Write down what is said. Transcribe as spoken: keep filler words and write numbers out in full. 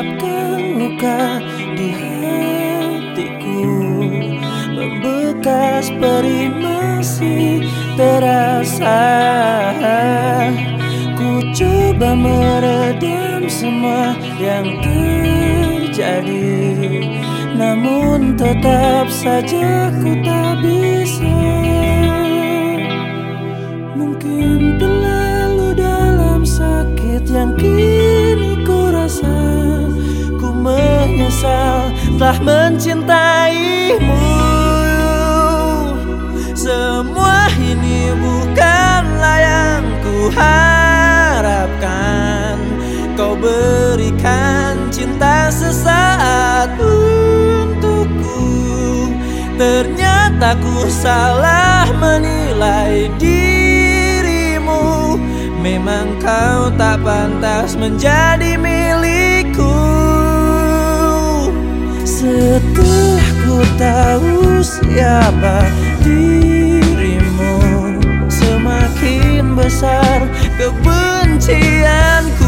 mengungkapkan luka di hatiku, membekas perih masih terasa. Ku coba meredam semua yang terjadi, namun tetap saja ku tak bisa. Mungkin terlalu dalam sakit yang kini ku rasa. Ku menyesal telah mencintaimu. Semua ini bukanlah yang ku harapkan. Kau berikan cinta sesaat untukku. Ternyata ku salah menilai dirimu. Memang kau tak pantas menjadi milikku. Setelah ku tahu siapa dirimu, semakin besar kebencianku.